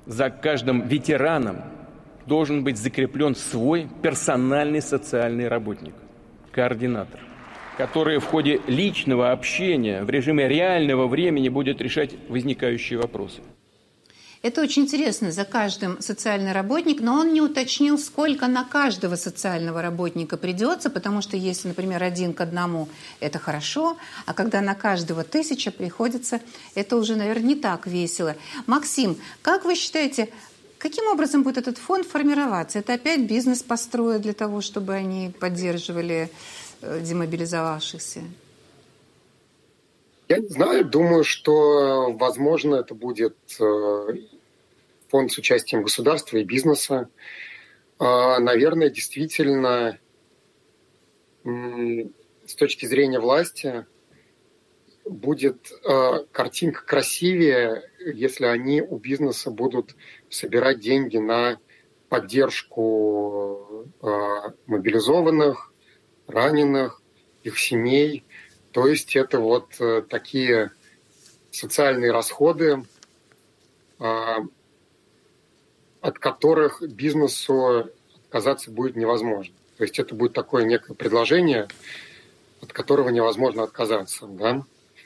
За каждым ветераном должен быть закреплен свой персональный социальный работник, координатор, который в ходе личного общения в режиме реального времени будет решать возникающие вопросы.
Это очень интересно, за каждым социальный работник, но он не уточнил, сколько на каждого социального работника придется, потому что если, например, один к одному, это хорошо, а когда на каждого тысяча приходится, это уже, наверное, не так весело. Максим, как вы считаете, каким образом будет этот фонд формироваться? Это опять бизнес построят для того, чтобы они поддерживали демобилизовавшихся?
Я не знаю, думаю, что, возможно, это будет фонд с участием государства и бизнеса. Наверное, действительно, с точки зрения власти, будет картинка красивее, если они у бизнеса будут собирать деньги на поддержку мобилизованных, раненых, их семей. То есть это вот такие социальные расходы, от которых бизнесу отказаться будет невозможно. То есть это будет такое некое предложение, от которого невозможно отказаться. Да?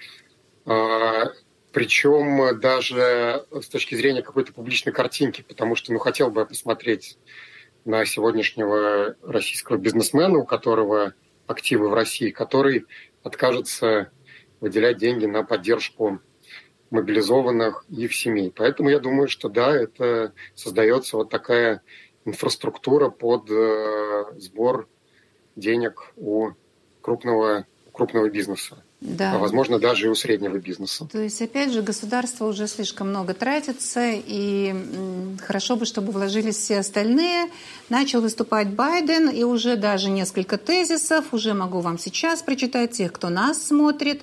Причем даже с точки зрения какой-то публичной картинки, потому что ну, хотел бы я посмотреть на сегодняшнего российского бизнесмена, у которого активы в России, который откажется выделять деньги на поддержку мобилизованных и их семей. Поэтому я думаю, что да, это создается вот такая инфраструктура под э, сбор денег у крупного, крупного бизнеса.
Да.
А возможно, даже и у среднего бизнеса.
То есть, опять же, государство уже слишком много тратится, и м, хорошо бы, чтобы вложились все остальные. Начал выступать Байден, и уже даже несколько тезисов, уже могу вам сейчас прочитать, тех, кто нас смотрит.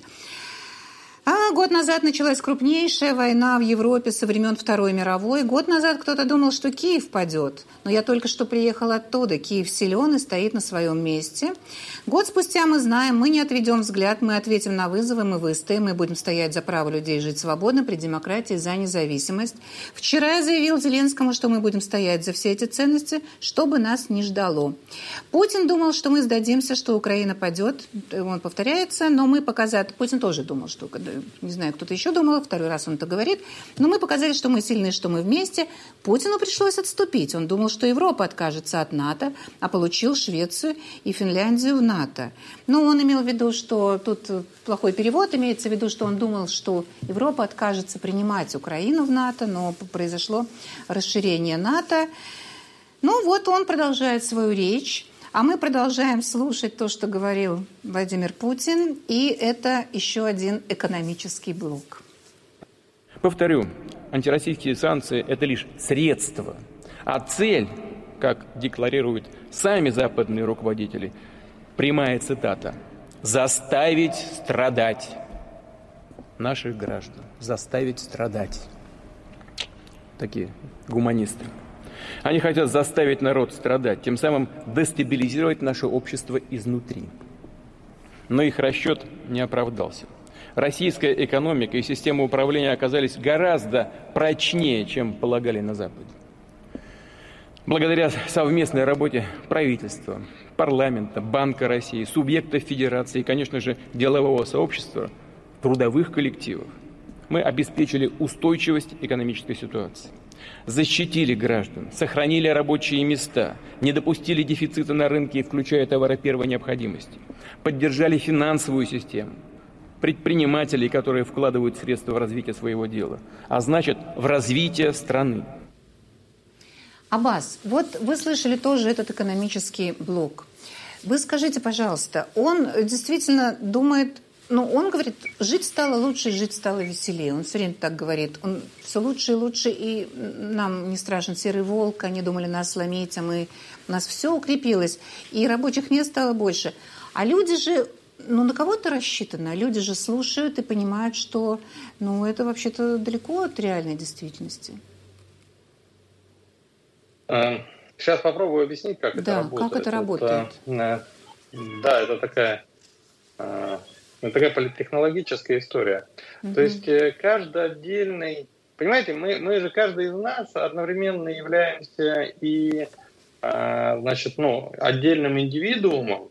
А год назад началась крупнейшая война в Европе со времен Второй мировой. Год назад кто-то думал, что Киев падет. Но я только что приехала оттуда. Киев силен и стоит на своем месте. Год спустя мы знаем, мы не отведем взгляд, мы ответим на вызовы, мы выстоим, мы будем стоять за право людей жить свободно, при демократии, за независимость. Вчера я заявил Зеленскому, что мы будем стоять за все эти ценности, что бы нас ни ждало. Путин думал, что мы сдадимся, что Украина падет. Он повторяется, но мы показали... Путин тоже думал, что... Не знаю, кто-то еще думал, второй раз он это говорит. Но мы показали, что мы сильны, что мы вместе. Путину пришлось отступить. Он думал, что Европа откажется от НАТО, а получил Швецию и Финляндию в НАТО. Но он имел в виду, что тут плохой перевод, имеется в виду, что он думал, что Европа откажется принимать Украину в НАТО, но произошло расширение НАТО. Ну вот он продолжает свою речь. А мы продолжаем слушать то, что говорил Владимир Путин, и это еще один экономический блок.
Повторю, антироссийские санкции – это лишь средство, а цель, как декларируют сами западные руководители, прямая цитата – «заставить страдать наших граждан». Заставить страдать. Такие гуманисты. Они хотят заставить народ страдать, тем самым дестабилизировать наше общество изнутри. Но их расчет не оправдался. Российская экономика и система управления оказались гораздо прочнее, чем полагали на Западе. Благодаря совместной работе правительства, парламента, Банка России, субъектов федерации и, конечно же, делового сообщества, трудовых коллективов, мы обеспечили устойчивость экономической ситуации. Защитили граждан, сохранили рабочие места, не допустили дефицита на рынке, включая товары первой необходимости, поддержали финансовую систему, предпринимателей, которые вкладывают средства в развитие своего дела, а значит, в развитие страны.
Аббас, вот вы слышали тоже этот экономический блок. Вы скажите, пожалуйста, он действительно думает... Ну, он говорит, жить стало лучше, жить стало веселее. Он все время так говорит. Он все лучше и лучше, и нам не страшен серый волк. Они думали нас сломить, а мы... у нас все укрепилось. И рабочих мест стало больше. А люди же, ну, на кого-то рассчитано. Люди же слушают и понимают, что, ну, это вообще-то далеко от реальной действительности.
Сейчас попробую объяснить, как это
да,
работает.
Да, как это работает.
Это, да, это такая... Это такая политтехнологическая история. Mm-hmm. То есть каждый отдельный понимаете, мы, мы же, каждый из нас одновременно являемся и, значит, ну, отдельным индивидуумом,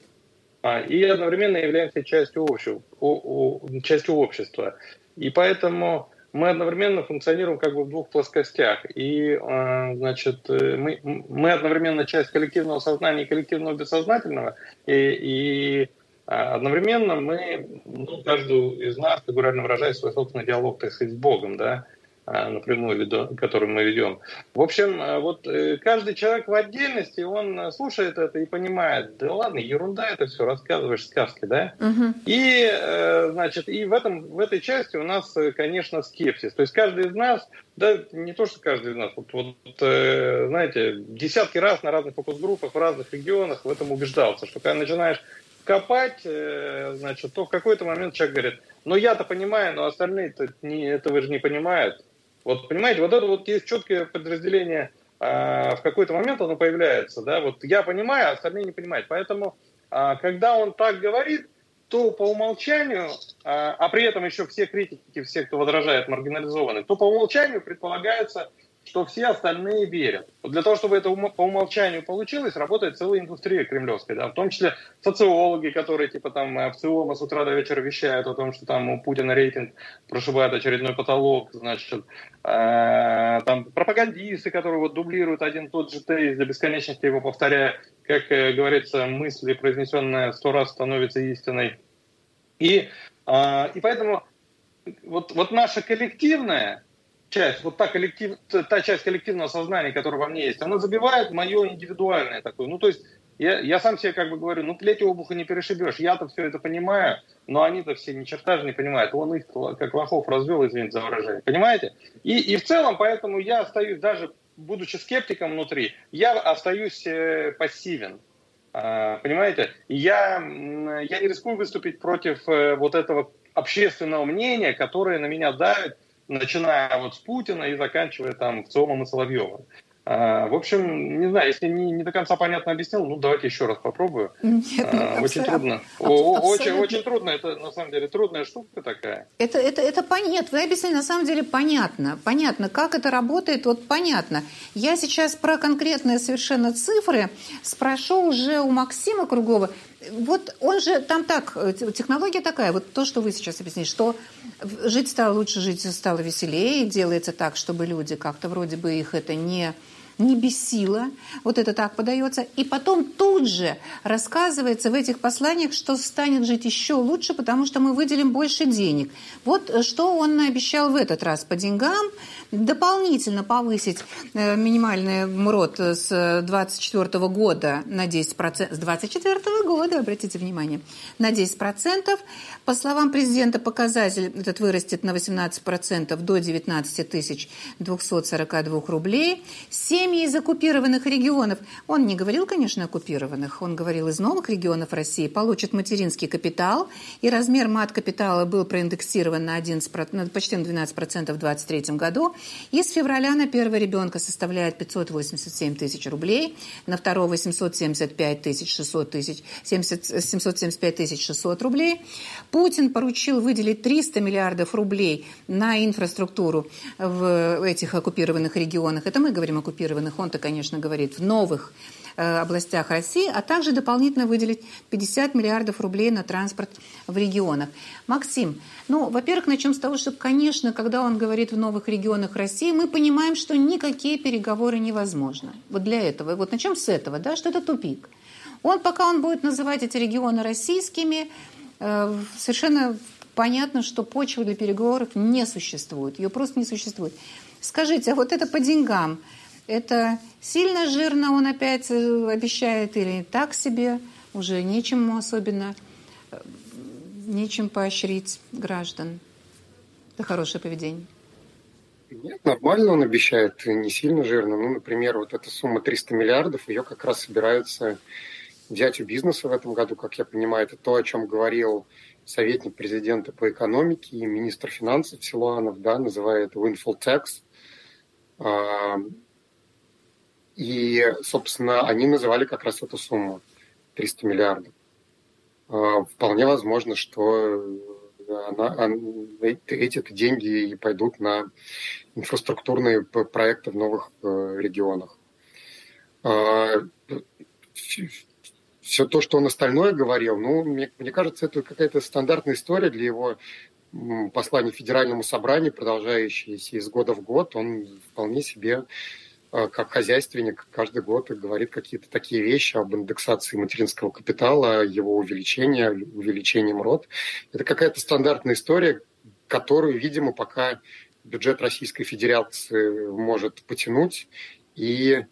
и одновременно являемся частью общего, частью общества. И поэтому мы одновременно функционируем как бы в двух плоскостях. И, значит, мы, мы одновременно часть коллективного сознания и коллективного бессознательного, и, и одновременно мы, ну, каждый из нас, фигурально выражая свой собственный диалог, так сказать, с Богом, да, напрямую, или до, который мы ведем. В общем, вот каждый человек в отдельности, он слушает это и понимает, да ладно, ерунда это все, рассказываешь сказки, да? Uh-huh. И, значит, и в, этом, в этой части у нас, конечно, скепсис. То есть каждый из нас, да, не то, что каждый из нас, вот, вот знаете, десятки раз на разных фокус-группах, в разных регионах в этом убеждался, что когда начинаешь копать, значит, то в какой-то момент человек говорит, ну я-то понимаю, но остальные-то не, этого же не понимают. Вот, понимаете, вот это вот есть четкое подразделение, а, в какой-то момент оно появляется, да, вот я понимаю, а остальные не понимают. Поэтому, а, когда он так говорит, то по умолчанию, а, а при этом еще все критики, все, кто возражает, маргинализованы, то по умолчанию предполагается, что все остальные верят. Вот для того, чтобы это по умолчанию получилось, работает целая индустрия кремлевская, да, в том числе социологи, которые типа там в ЦИОМа с утра до вечера вещают о том, что там у Путина рейтинг прошибает очередной потолок, значит, э, там пропагандисты, которые вот дублируют один и тот же тезис, до бесконечности его повторяя, как э, говорится, мысли, произнесенные сто раз, становятся истиной. И, э, и поэтому вот, вот наша коллективная часть, вот та, коллектив, та часть коллективного сознания, которая во мне есть, она забивает мое индивидуальное такое. Ну, то есть, я, я сам себе как бы говорю, ну, плеть обуха не перешибешь. Я-то все это понимаю, но они-то все ни черта же не понимают. Он их, как лохов, развел, извините за выражение. Понимаете? И, и в целом, поэтому я остаюсь, даже будучи скептиком внутри, я остаюсь э, пассивен. Э, понимаете? Я, я не рискую выступить против э, вот этого общественного мнения, которое на меня давит, начиная вот с Путина и заканчивая там ЦИОМом и Соловьевым. А, в общем, не знаю, если не, не до конца понятно объяснил, ну давайте еще раз попробую. Нет, а, ну, очень трудно. О, очень, очень трудно. Это на самом деле трудная штука такая.
Это, это, это понятно. Вы объяснили, на самом деле понятно. Понятно, как это работает, вот понятно. Я сейчас про конкретные совершенно цифры спрошу уже у Максима Круглова. Вот он же там так, технология такая, вот то, что вы сейчас объяснили, что жить стало лучше, жить стало веселее, делается так, чтобы люди как-то вроде бы их это не... не бесило, вот это так подается, и потом тут же рассказывается в этих посланиях, что станет жить еще лучше, потому что мы выделим больше денег. Вот что он обещал в этот раз по деньгам, дополнительно повысить минимальный МРОТ с двадцать четвёртого года на десять процентов, с двадцать четвёртого года, обратите внимание, на десять процентов. По словам президента, показатель этот вырастет на восемнадцать процентов до девятнадцать тысяч двести сорок два рублей. Семьи из оккупированных регионов, он не говорил, конечно, оккупированных, он говорил из новых регионов России, получат материнский капитал, и размер мат-капитала был проиндексирован на одиннадцать, почти на двенадцать процентов в двадцать третьем году. И с февраля на первого ребенка составляет пятьсот восемьдесят семь тысяч рублей, на второго семьсот семьдесят пять тысяч шестьсот рублей. Путин поручил выделить триста миллиардов рублей на инфраструктуру в этих оккупированных регионах. Это мы говорим о оккупированных, он-то, конечно, говорит, в новых э, областях России, а также дополнительно выделить пятьдесят миллиардов рублей на транспорт в регионах. Максим, ну, во-первых, начнем с того, что, конечно, когда он говорит в новых регионах России, мы понимаем, что никакие переговоры невозможны. Вот для этого. Вот начнем с этого, да, что это тупик. Он, пока он будет называть эти регионы российскими, э, совершенно понятно, что почвы для переговоров не существует. Ее просто не существует. Скажите, а вот это по деньгам, это сильно жирно он опять обещает или так себе? Уже нечем ему особенно, нечем поощрить граждан за хорошее поведение?
Нет, нормально он обещает, не сильно жирно. Ну, например, вот эта сумма триста миллиардов, ее как раз собираются взять у бизнеса в этом году, как я понимаю. Это то, о чем говорил советник президента по экономике и министр финансов Силуанов, да, называя это windfall tax. И, собственно, они называли как раз эту сумму триста миллиардов. Вполне возможно, что эти деньги и пойдут на инфраструктурные проекты в новых регионах. Все то, что он остальное говорил, ну, мне, мне кажется, это какая-то стандартная история для его посланий Федеральному собранию, продолжающееся из года в год. Он вполне себе, как хозяйственник, каждый год говорит какие-то такие вещи об индексации материнского капитала, его увеличении, увеличении МРОТ. Это какая-то стандартная история, которую, видимо, пока бюджет Российской Федерации может потянуть, и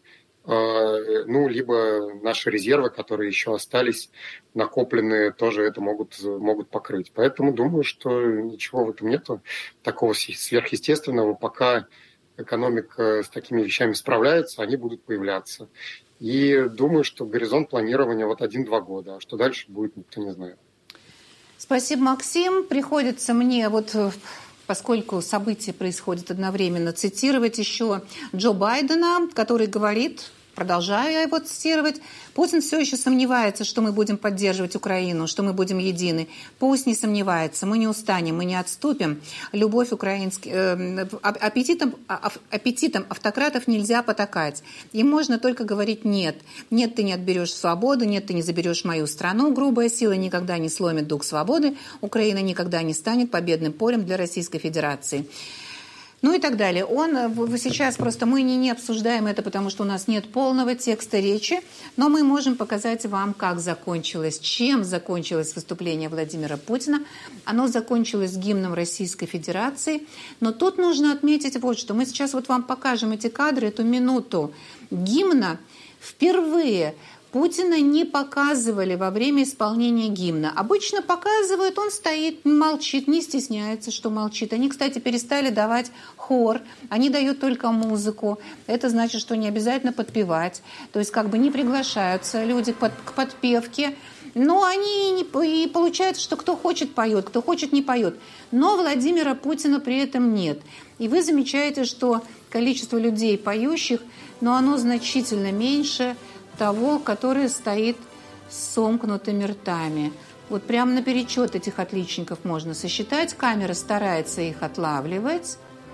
ну, либо наши резервы, которые еще остались, накопленные, тоже это могут, могут покрыть. Поэтому думаю, что ничего в этом нету такого сверхъестественного. Пока экономика с такими вещами справляется, они будут появляться. И думаю, что горизонт планирования вот один-два года. А что дальше будет, никто не знает.
Спасибо, Максим. Приходится мне вот... поскольку события происходят одновременно, цитировать еще Джо Байдена, который говорит, продолжаю его цитировать, Путин все еще сомневается, что мы будем поддерживать Украину, что мы будем едины. Пусть не сомневается, мы не устанем, мы не отступим. Любовь украинских... Э, аппетитом, аппетитом автократов нельзя потакать. Им можно только говорить «нет». «Нет, ты не отберешь свободу», «нет, ты не заберешь мою страну». Грубая сила никогда не сломит дух свободы. Украина никогда не станет победным полем для Российской Федерации. Ну и так далее. Он сейчас просто мы не, не обсуждаем это, потому что у нас нет полного текста речи, но мы можем показать вам, как закончилось, чем закончилось выступление Владимира Путина. Оно закончилось гимном Российской Федерации. Но тут нужно отметить вот что. Мы сейчас вот вам покажем эти кадры, эту минуту гимна. Впервые Путина не показывали во время исполнения гимна. Обычно показывают, он стоит, молчит, не стесняется, что молчит. Они, кстати, перестали давать хор, они дают только музыку. Это значит, что не обязательно подпевать. То есть как бы не приглашаются люди под, к подпевке. Но они не, и получается, что кто хочет поет, кто хочет не поет. Но Владимира Путина при этом нет. И вы замечаете, что количество людей поющих, но оно значительно меньше того, который стоит с сомкнутыми ртами. Вот прямо наперечет этих отличников можно сосчитать. Камера старается их отлавливать.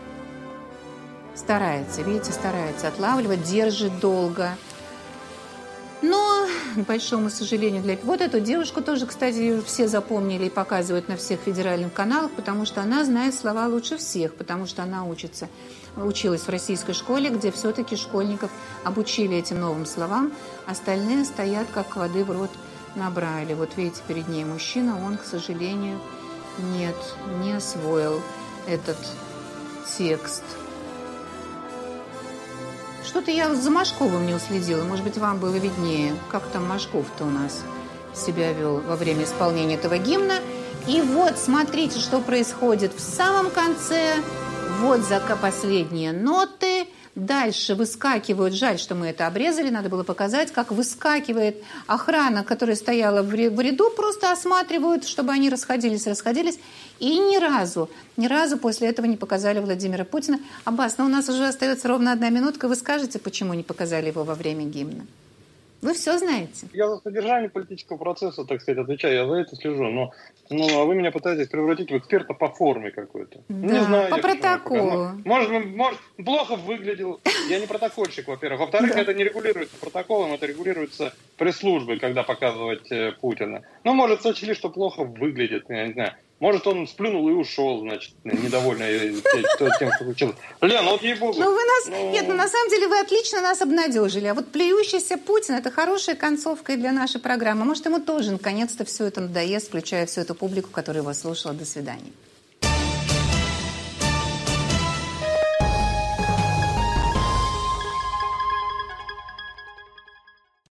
Старается, видите, старается отлавливать, держит долго. Но, к большому сожалению, для... Вот эту девушку тоже, кстати, все запомнили и показывают на всех федеральных каналах, потому что она знает слова лучше всех, потому что она учится, училась в российской школе, где все-таки школьников обучили этим новым словам. Остальные стоят, как воды в рот набрали. Вот видите, перед ней мужчина, он, к сожалению, нет, не освоил этот текст. Что-то я за Машковым не уследила. Может быть, вам было виднее, как там Машков-то у нас себя вел во время исполнения этого гимна. И вот, смотрите, что происходит в самом конце. Вот за последние ноты. Дальше выскакивают, жаль, что мы это обрезали, надо было показать, как выскакивает охрана, которая стояла в ряду, просто осматривают, чтобы они расходились, расходились. И ни разу, ни разу после этого не показали Владимира Путина. Аббас, но у нас уже остается ровно одна минутка. Вы скажете, почему не показали его во время гимна? Вы все знаете.
Я за содержание политического процесса, так сказать, отвечаю, я за это слежу, но, но а вы меня пытаетесь превратить в эксперта по форме какой-то.
Да,
не знаю,
по протоколу.
Может, может, плохо выглядел. Я не протокольщик, во-первых. Во-вторых, да. Это не регулируется протоколом, это регулируется пресс-службой, когда показывать э, Путина. Ну, может, сочли, что плохо выглядит, я не знаю. Может, он сплюнул и ушел, значит, недовольный тем, что случилось. Лена, вот ей-богу.
Ну, вы нас...
Ну...
Нет, ну, на самом деле, вы отлично нас обнадежили. А вот плюющийся Путин – это хорошая концовка и для нашей программы. Может, ему тоже, наконец-то, все это надоест, включая всю эту публику, которая его слушала. До свидания.